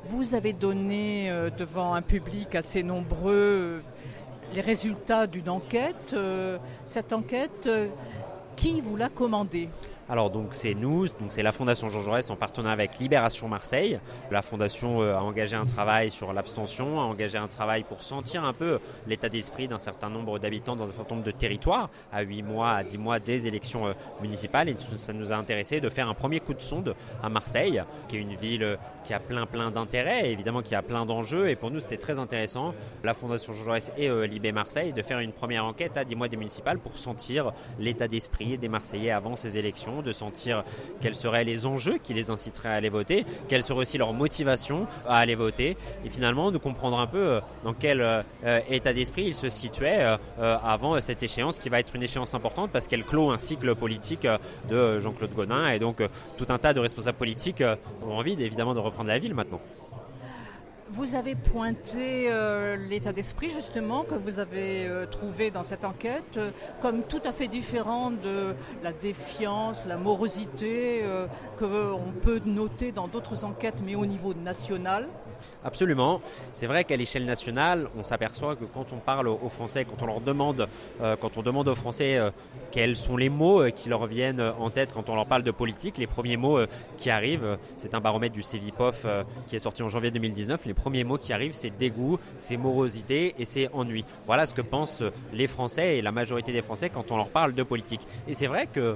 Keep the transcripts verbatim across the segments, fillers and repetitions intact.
Vous avez donné euh, devant un public assez nombreux euh, les résultats d'une enquête. Euh, cette enquête, euh, qui vous l'a commandée ? Alors donc c'est nous, donc c'est la Fondation Jean Jaurès en partenariat avec Libération Marseille. La Fondation a engagé un travail sur l'abstention, a engagé un travail pour sentir un peu l'état d'esprit d'un certain nombre d'habitants dans un certain nombre de territoires, à huit mois, à dix mois des élections municipales. Et ça nous a intéressé de faire un premier coup de sonde à Marseille, qui est une ville qui a plein plein d'intérêts, évidemment qui a plein d'enjeux. Et pour nous c'était très intéressant, la Fondation Jean Jaurès et euh, Libé Marseille, de faire une première enquête à dix mois des municipales pour sentir l'état d'esprit des Marseillais avant ces élections, de sentir quels seraient les enjeux qui les inciteraient à aller voter, quelle serait aussi leur motivation à aller voter, et finalement de comprendre un peu dans quel euh, état d'esprit ils se situaient euh, avant cette échéance qui va être une échéance importante parce qu'elle clôt un cycle politique de Jean-Claude Gaudin, et donc euh, tout un tas de responsables politiques euh, ont envie évidemment de reprendre la ville maintenant. Vous avez pointé euh, l'état d'esprit justement que vous avez euh, trouvé dans cette enquête euh, comme tout à fait différent de la défiance, la morosité euh, qu'on peut noter dans d'autres enquêtes mais au niveau national. Absolument. C'est vrai qu'à l'échelle nationale, on s'aperçoit que quand on parle aux Français, quand on leur demande, euh, quand on demande aux Français euh, quels sont les mots euh, qui leur viennent en tête quand on leur parle de politique, les premiers mots euh, qui arrivent, euh, c'est un baromètre du Cevipof euh, qui est sorti en janvier deux mille dix-neuf, les premiers mots qui arrivent, c'est dégoût, c'est morosité et c'est ennui. Voilà ce que pensent les Français et la majorité des Français quand on leur parle de politique. Et c'est vrai que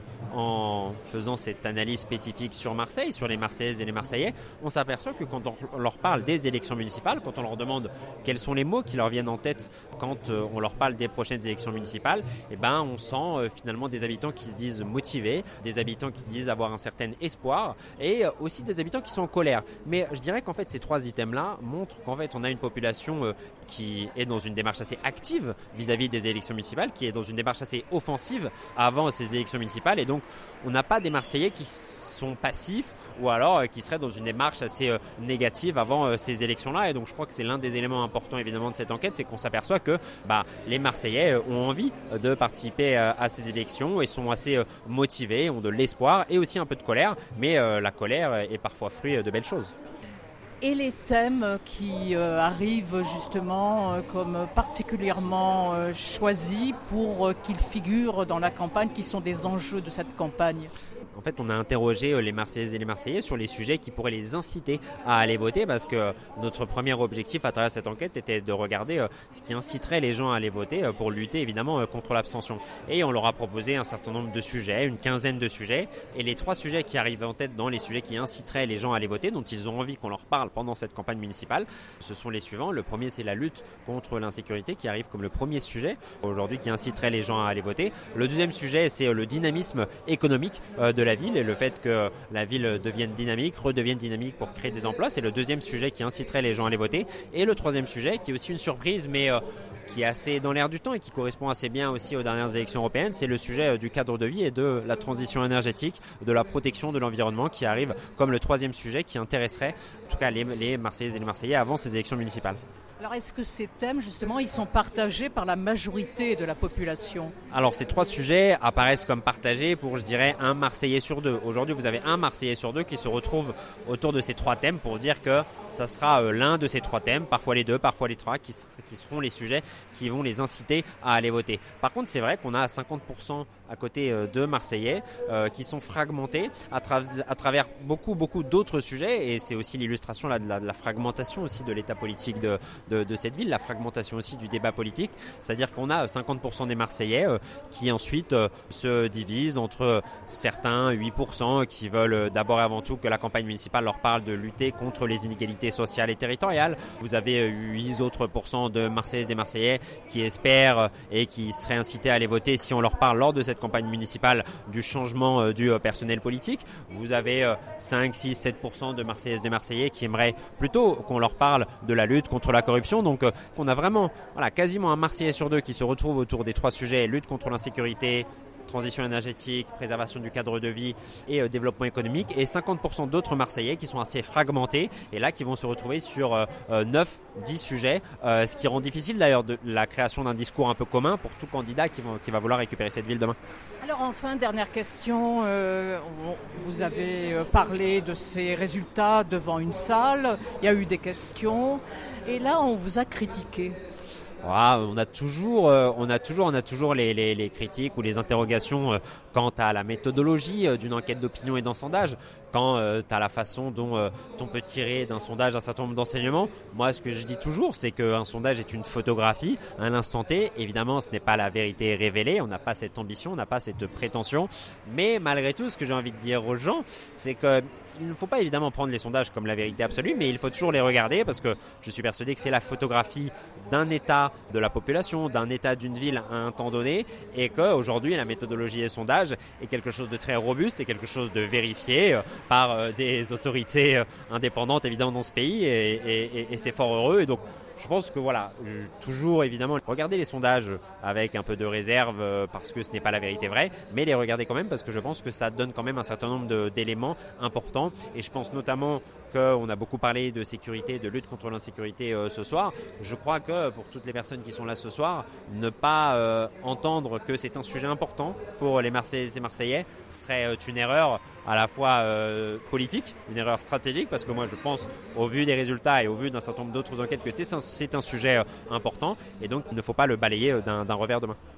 en faisant cette analyse spécifique sur Marseille, sur les Marseillaises et les Marseillais, on s'aperçoit que quand on leur parle des élections municipales, quand on leur demande quels sont les mots qui leur viennent en tête quand euh, on leur parle des prochaines élections municipales, eh ben, on sent euh, finalement des habitants qui se disent motivés, des habitants qui disent avoir un certain espoir et euh, aussi des habitants qui sont en colère. Mais je dirais qu'en fait ces trois items-là montrent qu'en fait on a une population euh, qui est dans une démarche assez active vis-à-vis des élections municipales, qui est dans une démarche assez offensive avant ces élections municipales, et donc on n'a pas des Marseillais qui sont passifs ou alors euh, qui seraient dans une démarche assez euh, négative avant euh, ces élections-là. Et donc je crois que c'est l'un des éléments importants évidemment de cette enquête, c'est qu'on s'aperçoit que bah, les Marseillais euh, ont envie de participer euh, à ces élections et sont assez euh, motivés, ont de l'espoir et aussi un peu de colère, mais euh, la colère est parfois fruit de belles choses. Et les thèmes qui euh, arrivent justement euh, comme particulièrement euh, choisis pour euh, qu'ils figurent dans la campagne, qui sont des enjeux de cette campagne? En fait, on a interrogé les Marseillaises et les Marseillais sur les sujets qui pourraient les inciter à aller voter, parce que notre premier objectif à travers cette enquête était de regarder ce qui inciterait les gens à aller voter pour lutter évidemment contre l'abstention. Et on leur a proposé un certain nombre de sujets, une quinzaine de sujets, et les trois sujets qui arrivent en tête dans les sujets qui inciteraient les gens à aller voter, dont ils ont envie qu'on leur parle pendant cette campagne municipale, ce sont les suivants. Le premier, c'est la lutte contre l'insécurité qui arrive comme le premier sujet aujourd'hui qui inciterait les gens à aller voter. Le deuxième sujet, c'est le dynamisme économique de la ville et le fait que la ville devienne dynamique, redevienne dynamique pour créer des emplois. C'est le deuxième sujet qui inciterait les gens à aller voter. Et le troisième sujet, qui est aussi une surprise, mais euh, qui est assez dans l'air du temps et qui correspond assez bien aussi aux dernières élections européennes, c'est le sujet du cadre de vie et de la transition énergétique, de la protection de l'environnement, qui arrive comme le troisième sujet qui intéresserait en tout cas les, les Marseillaises et les Marseillais avant ces élections municipales. Alors est-ce que ces thèmes justement ils sont partagés par la majorité de la population? Alors ces trois sujets apparaissent comme partagés pour, je dirais, un Marseillais sur deux. Aujourd'hui vous avez un Marseillais sur deux qui se retrouve autour de ces trois thèmes pour dire que ça sera l'un de ces trois thèmes, parfois les deux, parfois les trois, qui, qui seront les sujets qui vont les inciter à aller voter. Par contre, c'est vrai qu'on a cinquante pour cent à côté de Marseillais euh, qui sont fragmentés à, tra- à travers beaucoup, beaucoup d'autres sujets, et c'est aussi l'illustration là, de, la, de la fragmentation aussi de l'état politique de, de, de cette ville, la fragmentation aussi du débat politique, c'est-à-dire qu'on a cinquante pour cent des Marseillais euh, qui ensuite euh, se divisent entre certains huit pour cent qui veulent d'abord et avant tout que la campagne municipale leur parle de lutter contre les inégalités sociales et territoriales. Vous avez huit autres pourcents de Marseillaises et des Marseillais qui espèrent et qui seraient incités à aller voter si on leur parle lors de cette campagne municipale du changement du personnel politique. Vous avez cinq, six, sept pour cent de Marseillaises et des Marseillais qui aimeraient plutôt qu'on leur parle de la lutte contre la corruption. Donc on a vraiment voilà, quasiment un Marseillais sur deux qui se retrouve autour des trois sujets: lutte contre l'insécurité, transition énergétique, préservation du cadre de vie et euh, développement économique, et cinquante pour cent d'autres Marseillais qui sont assez fragmentés et là qui vont se retrouver sur euh, neuf dix sujets, euh, ce qui rend difficile d'ailleurs de la création d'un discours un peu commun pour tout candidat qui va, qui va vouloir récupérer cette ville demain. Alors enfin, dernière question, euh, vous avez parlé de ces résultats devant une salle, il y a eu des questions et là on vous a critiqué. Ah, on a toujours, euh, on a toujours, on a toujours les, les, les critiques ou les interrogations euh, quant à la méthodologie euh, d'une enquête d'opinion et d'un sondage. Quand euh, tu as la façon dont euh, on peut tirer d'un sondage un certain nombre d'enseignements. Moi, ce que je dis toujours, c'est qu'un sondage est une photographie à l'instant T. Évidemment, ce n'est pas la vérité révélée. On n'a pas cette ambition, on n'a pas cette prétention. Mais malgré tout, ce que j'ai envie de dire aux gens, c'est que il ne faut pas évidemment prendre les sondages comme la vérité absolue, mais il faut toujours les regarder parce que je suis persuadé que c'est la photographie d'un état de la population, d'un état d'une ville à un temps donné, et qu'aujourd'hui la méthodologie des sondages est quelque chose de très robuste et quelque chose de vérifié par des autorités indépendantes évidemment dans ce pays, et, et, et c'est fort heureux. Et donc je pense que voilà, toujours évidemment, regardez les sondages avec un peu de réserve euh, parce que ce n'est pas la vérité vraie, mais les regardez quand même parce que je pense que ça donne quand même un certain nombre de, d'éléments importants. Et je pense notamment qu'on a beaucoup parlé de sécurité, de lutte contre l'insécurité euh, ce soir. Je crois que pour toutes les personnes qui sont là ce soir, ne pas euh, entendre que c'est un sujet important pour les Marseillaises et Marseillais serait euh, une erreur à la fois euh, politique, une erreur stratégique, parce que moi je pense, au vu des résultats et au vu d'un certain nombre d'autres enquêtes, que c'est un, c'est un sujet euh, important, et donc il ne faut pas le balayer euh, d'un, d'un revers de main.